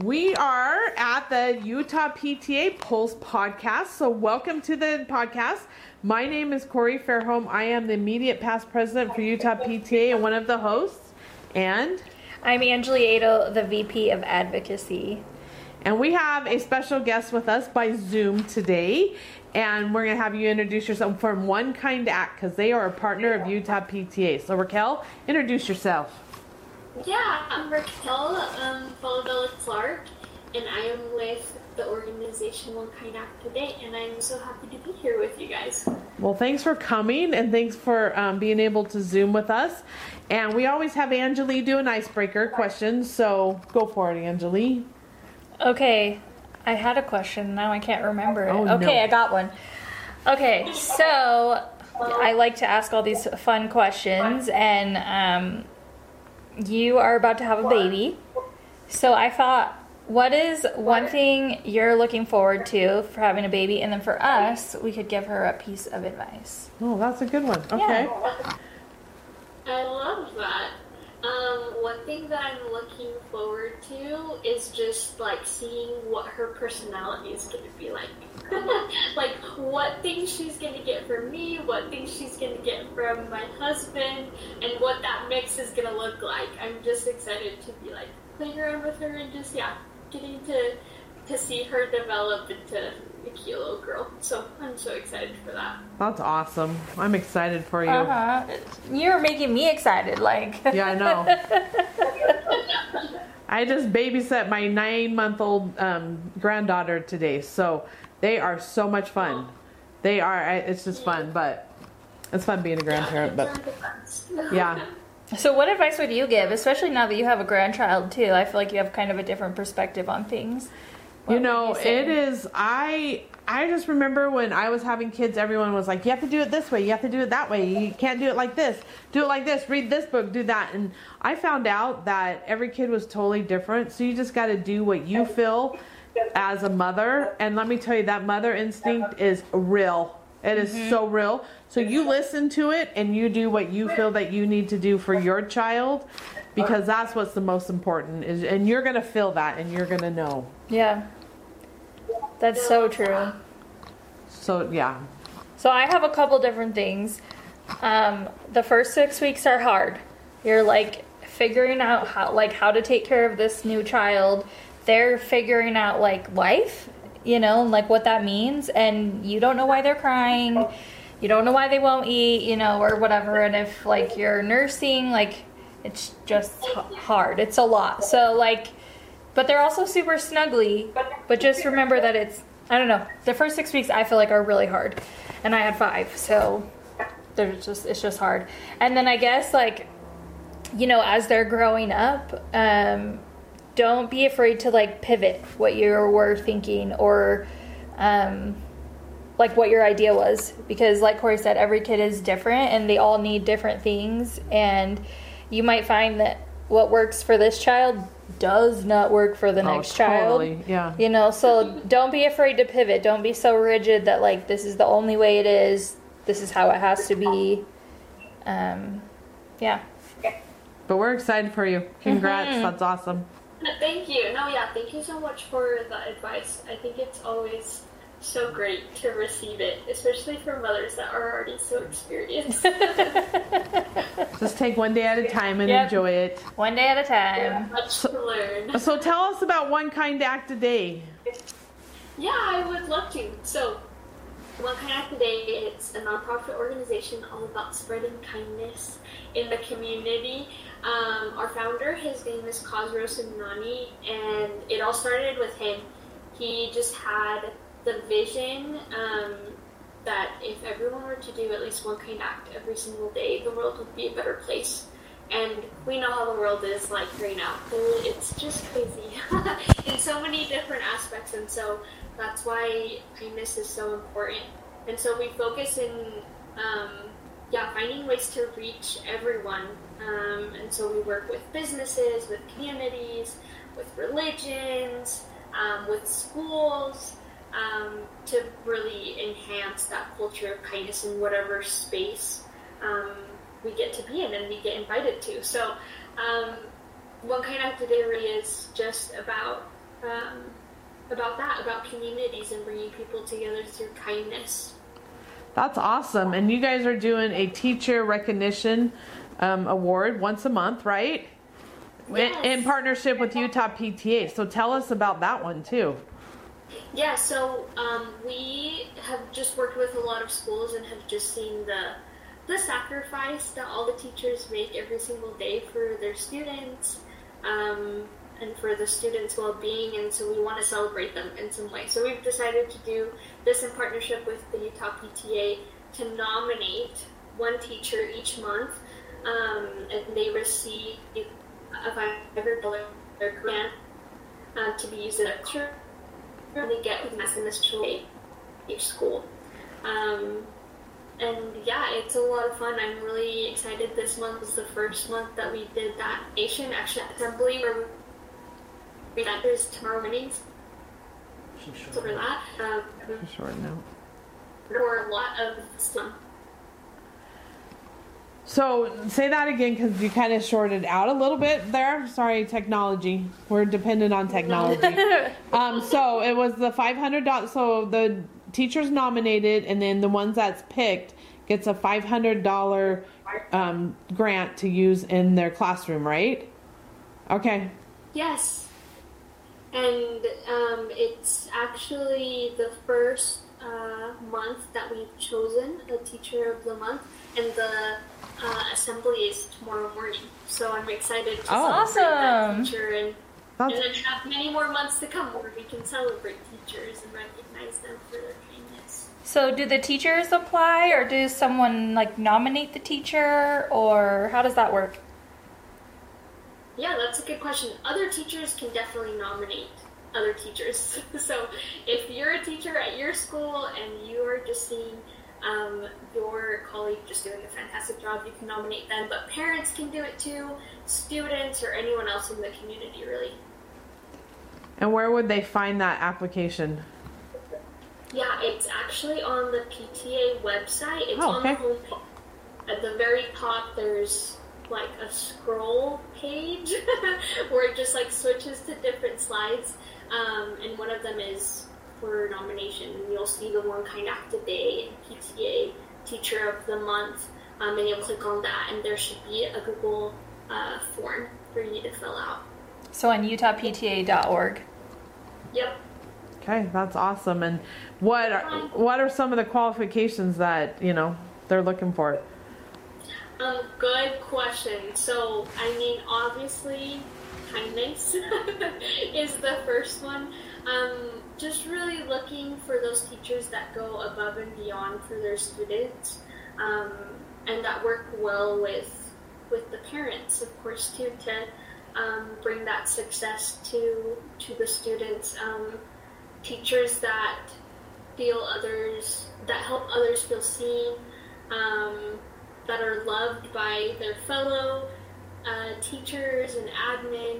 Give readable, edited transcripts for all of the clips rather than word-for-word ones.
We are at the Utah PTA Pulse podcast. So welcome to the podcast. My name is Corey Fairholm. I am the immediate past president for Utah PTA and one of the hosts. And I'm Angelie Ado, the VP of Advocacy. And we have a special guest with us by Zoom today. And we're going to have you introduce yourself from One Kind Act because they are a partner of Utah PTA. So Raquel, introduce yourself. Yeah, I'm Raquel Falabella Clark, and I am with the organization One Kind Act today, and I'm so happy to be here with you guys. Well, thanks for coming, and thanks for being able to Zoom with us. And we always have Angelie do an icebreaker question, so go for it, Angelie. Okay, I had a question, now I can't remember it. Oh, okay, no. I got one. Okay, so I like to ask all these fun questions, and you are about to have a baby. So I thought, what is one thing you're looking forward to for having a baby? And then for us, we could give her a piece of advice. Oh, that's a good one. Okay. Yeah. I love that. One thing that I'm looking forward to is just like seeing what her personality is going to be like. Like what things she's going to get from me, what things she's going to get from my husband, and what that mix is going to look like. I'm just excited to be like playing around with her and just getting to see her develop into a cute little girl. So I'm so excited for that. That's awesome. I'm excited for you. You're making me excited, like. Yeah, I know. I just babysat my 9-month-old granddaughter today, so they are so much fun. They are. It's just fun, but it's fun being a grandparent. But yeah. So what advice would you give, especially now that you have a grandchild too? I feel like you have kind of a different perspective on things. You know, it is, I just remember when I was having kids, everyone was like, you have to do it this way, you have to do it that way, you can't do it like this, do it like this, read this book, do that. And I found out that every kid was totally different, so you just got to do what you feel as a mother. And let me tell you, that mother instinct is real. It is so real. So you listen to it and you do what you feel that you need to do for your child, because that's what's the most important. And you're going to feel that and you're going to know. Yeah. That's so true. So, yeah. So I have a couple different things. The first 6 weeks are hard. You're like figuring out how to take care of this new child. They're figuring out like life, you know, like what that means. And you don't know why they're crying. You don't know why they won't eat, you know, or whatever. And if like you're nursing, like it's just hard. It's a lot. So like, but they're also super snuggly. But just remember that I don't know. The first 6 weeks I feel like are really hard. And I had 5. So it's just hard. And then I guess like, you know, as they're growing up, don't be afraid to like pivot what you were thinking or like what your idea was. Because like Corey said, every kid is different and they all need different things. And you might find that what works for this child does not work for the next totally. child. Yeah. You know, so don't be afraid to pivot. Don't be so rigid that like this is the only way it is. This is how it has to be. Yeah. But we're excited for you. Congrats. That's awesome. Thank you. Thank you so much for the advice. I think it's always so great to receive it, especially from mothers that are already so experienced. Just take one day at a time and enjoy it. One day at a time. Much to learn. So tell us about One Kind Act Today. Yeah, I would love to. So, One Kind Act Today, it's a nonprofit organization all about spreading kindness in the community. Our founder, his name is Cosros Imnani, and it all started with him. He just had the vision that if everyone were to do at least one kind act every single day, the world would be a better place. And we know how the world is like right now. It's just crazy in so many different aspects, and so that's why kindness is so important. And so we focus in finding ways to reach everyone. And so we work with businesses, with communities, with religions, with schools, to really enhance that culture of kindness in whatever space we get to be in and we get invited to. So One Kind Act Today really is just about about that, about communities and bringing people together through kindness. That's awesome. And you guys are doing a teacher recognition award once a month, right? Yes. In partnership with Utah PTA. So tell us about that one too. Yeah, so we have just worked with a lot of schools and have just seen the sacrifice that all the teachers make every single day for their students, and for the students' well-being, and so we want to celebrate them in some way. So we've decided to do this in partnership with the Utah PTA to nominate one teacher each month, and they receive a $500 grant to be used in a church, and they get with mass in this each school. And yeah, it's a lot of fun. I'm really excited. This month was the first month that we did that Nation Action Assembly where there's tomorrow mornings over that. Short note. There were a lot of some. So say that again, because you kind of shorted out a little bit there. Sorry, technology. We're dependent on technology. So it was the $500. So the teachers nominated, and then the ones that's picked gets a $500 grant to use in their classroom, right? Okay. Yes. And it's actually the first month that we've chosen a teacher of the month, and the assembly is tomorrow morning. So I'm excited to celebrate that teacher, and then have many more months to come where we can celebrate teachers and recognize them for their kindness. So do the teachers apply, or does someone nominate the teacher, or how does that work? Yeah, that's a good question. Other teachers can definitely nominate other teachers. So if you're a teacher at your school and you are just seeing your colleague just doing a fantastic job, you can nominate them. But parents can do it too, students, or anyone else in the community, really. And where would they find that application? Yeah, it's actually on the PTA website. It's on the homepage. At the very top, there's a scroll page where it just switches to different slides, and one of them is for nomination. You'll see the One Kind Act a Day and PTA Teacher of the Month, and you'll click on that, and there should be a Google form for you to fill out. So on utahpta.org. Yep. Okay, that's awesome. And what are some of the qualifications that they're looking for? Good question. So, obviously, kindness is the first one. Just really looking for those teachers that go above and beyond for their students, and that work well with the parents, of course, too, to bring that success to the students. Teachers that help others feel seen, that are loved by their fellow teachers and admin,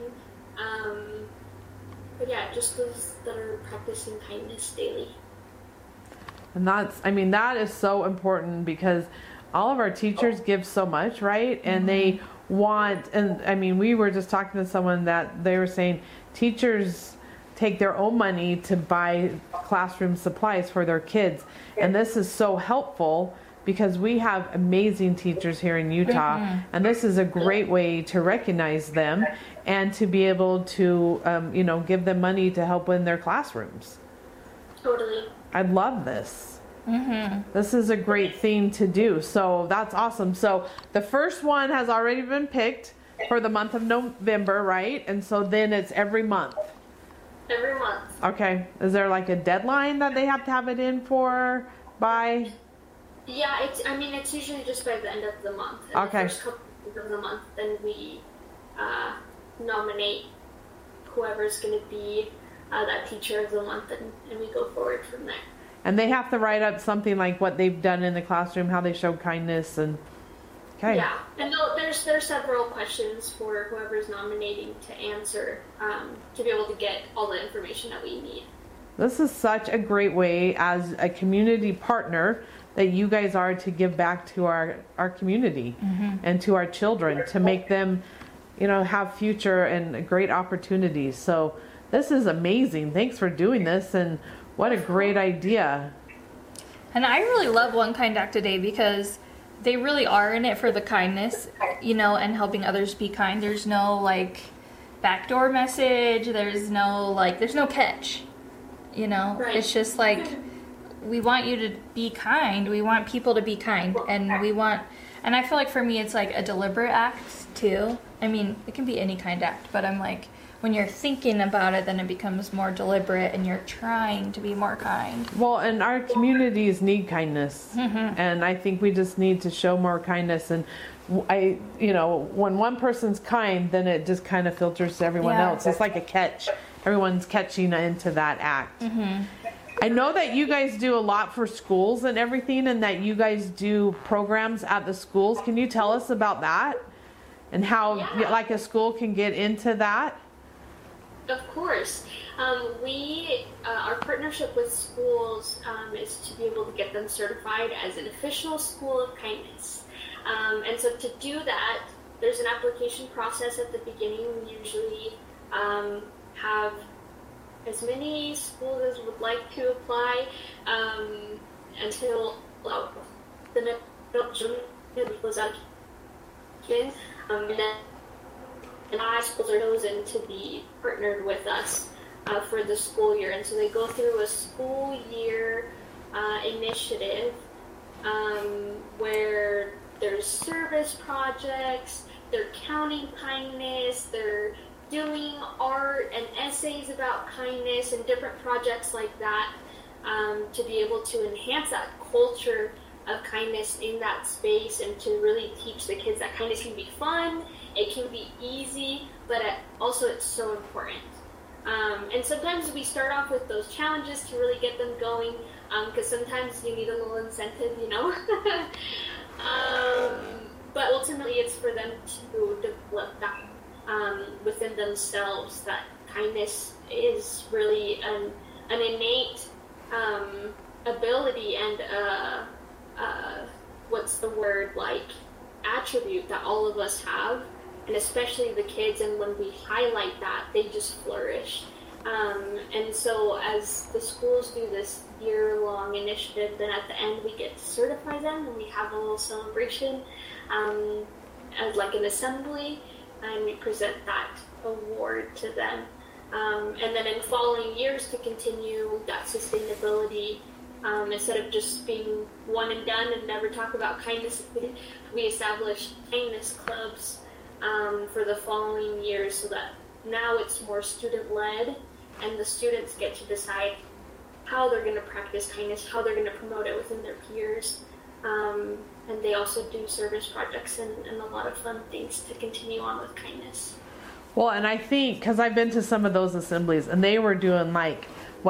but yeah, just those that are practicing kindness daily. And that is so important, because all of our teachers give so much, right? And they want, we were just talking to someone that they were saying teachers take their own money to buy classroom supplies for their kids. And this is so helpful, because we have amazing teachers here in Utah, and this is a great way to recognize them and to be able to, give them money to help in their classrooms. Totally. I love this. This is a great thing to do. So that's awesome. So the first one has already been picked for the month of November, right? And so then it's every month. Every month. Okay. Is there a deadline that they have to have it in for by? Yeah, it's usually just by the end of the month. And okay. The first couple of the month, then we nominate whoever's going to be that teacher of the month, and we go forward from there. And they have to write up something like what they've done in the classroom, how they showed kindness, and okay. Yeah, and there's several questions for whoever's nominating to answer, to be able to get all the information that we need. This is such a great way as a community partner that you guys are to give back to our community and to our children, to make them, have future and great opportunities. So this is amazing. Thanks for doing this, and what a great idea. And I really love One Kind Act a Day because they really are in it for the kindness, and helping others be kind. There's no like backdoor message. There's no catch. Right. It's just like we want you to be kind. We want people to be kind, and I feel like for me it's like a deliberate act too. I mean, it can be any kind act, but I'm like, when you're thinking about it, then it becomes more deliberate and you're trying to be more kind. Well, and our communities need kindness. And I think we just need to show more kindness. And when one person's kind, then it just kind of filters to everyone else. It's like a catch. Everyone's catching into that act. I know that you guys do a lot for schools and everything, and that you guys do programs at the schools. Can you tell us about that? And how like a school can get into that? Of course. Our partnership with schools is to be able to get them certified as an official school of kindness. And so to do that, there's an application process at the beginning. We usually have as many schools as would like to apply until the middle of June. It goes out again. And then high schools are chosen to be partnered with us for the school year. And so they go through a school year initiative where there's service projects, they're counting kindness, they're doing art and essays about kindness and different projects like that to be able to enhance that culture of kindness in that space, and to really teach the kids that kindness can be fun, it can be easy, but also it's so important. And sometimes we start off with those challenges to really get them going, because sometimes you need a little incentive, but ultimately it's for them to develop that within themselves, that kindness is really an innate ability and attribute that all of us have, and especially the kids, and when we highlight that, they just flourish. And so as the schools do this year-long initiative, then at the end we get to certify them, and we have a little celebration as like an assembly, and we present that award to them. And then in following years, to continue that sustainability, instead of just being one and done and never talk about kindness, we establish kindness clubs for the following years, so that now it's more student-led, and the students get to decide how they're going to practice kindness, how they're going to promote it within their peers. And they also do service projects and a lot of fun things to continue on with kindness. Well, and I think, because I've been to some of those assemblies, and they were doing like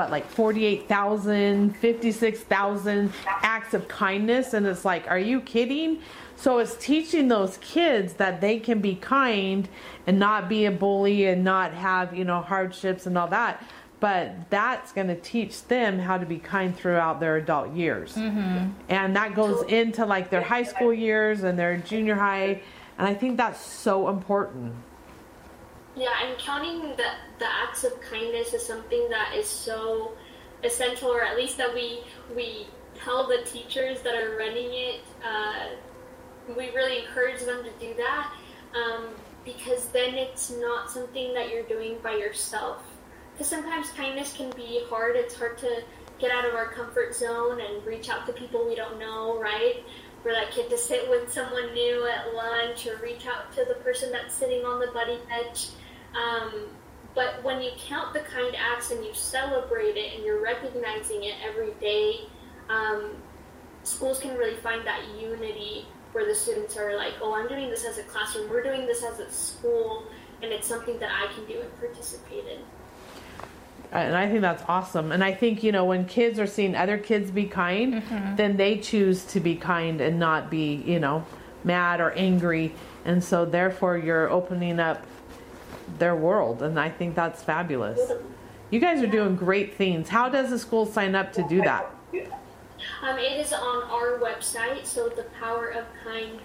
48,000, 56,000 acts of kindness, and it's like, are you kidding? So it's teaching those kids that they can be kind and not be a bully and not have, hardships and all that. But that's going to teach them how to be kind throughout their adult years. And that goes into like their high school years and their junior high. And I think that's so important. Yeah, and counting the acts of kindness is something that is so essential, or at least that we tell the teachers that are running it. We really encourage them to do that, because then it's not something that you're doing by yourself. Because sometimes kindness can be hard. It's hard to get out of our comfort zone and reach out to people we don't know, right? For that kid to sit with someone new at lunch, or reach out to the person that's sitting on the buddy bench. But when you count the kind acts and you celebrate it and you're recognizing it every day, schools can really find that unity where the students are like, oh, I'm doing this as a classroom, we're doing this as a school, and it's something that I can do and participate in. And I think that's awesome. And I think, when kids are seeing other kids be kind, then they choose to be kind and not be, mad or angry. And so therefore you're opening up their world. And I think that's fabulous. You guys are doing great things. How does the school sign up to do that? It is on our website, so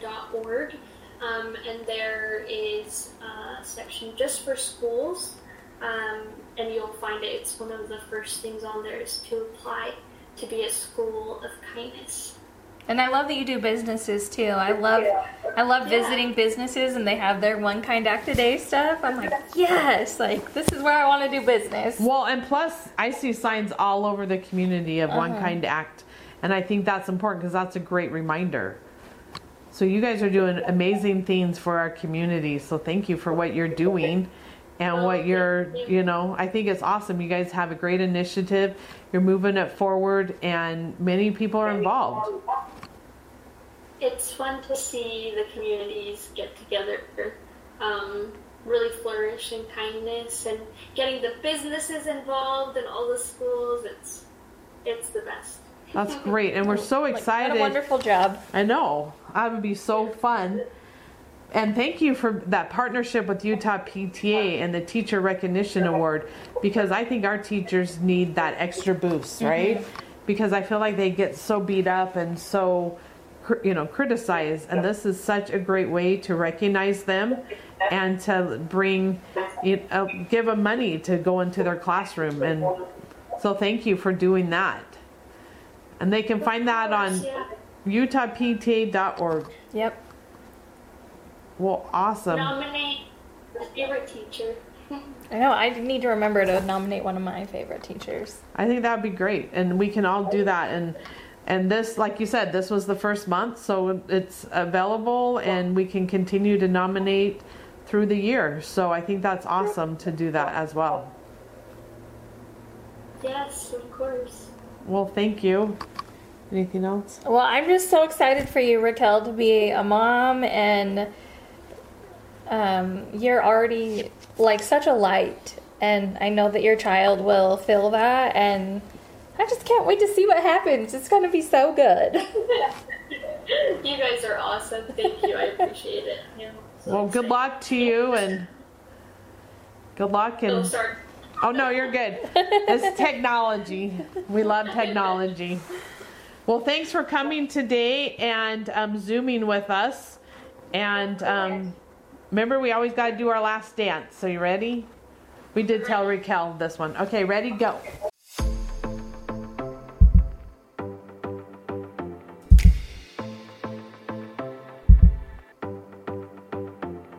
thepowerofkind.org. And there is a section just for schools. and you'll find it's one of the first things on there is to apply to be a school of kindness. And I love that you do businesses too. I love visiting businesses and they have their One Kind Act a Day stuff. I'm like, yes, like this is where I want to do business. Well, and plus I see signs all over the community of One Kind Act, and I think that's important because that's a great reminder. So you guys are doing amazing things for our community. So thank you for what you're doing and what you're, I think it's awesome. You guys have a great initiative. You're moving it forward and many people are involved. It's fun to see the communities get together, really flourish in kindness, and getting the businesses involved and all the schools. It's the best. That's great, and we're so excited. What a wonderful job. I know. That would be so fun. And thank you for that partnership with Utah PTA and the Teacher Recognition Award, because I think our teachers need that extra boost, right? Because I feel like they get so beat up and so, criticized, and this is such a great way to recognize them and to bring, give them money to go into their classroom. And so thank you for doing that. And they can find that on utahpta.org. Yep. Well, awesome. Nominate a favorite teacher. I know, I need to remember to nominate one of my favorite teachers. I think that would be great. And we can all do that. And this, like you said, this was the first month, so it's available and we can continue to nominate through the year. So I think that's awesome to do that as well. Yes, of course. Well, thank you. Anything else? Well, I'm just so excited for you, Raquel, to be a mom, and you're already like such a light, and I know that your child will feel that, and I just can't wait to see what happens. It's going to be so good. You guys are awesome. Thank you. I appreciate it. Well, good luck to you, and good luck. And oh no, you're good. It's technology. We love technology. Well, thanks for coming today and Zooming with us. And remember, we always got to do our last dance. So you ready? We did tell Raquel this one. Okay, ready, go.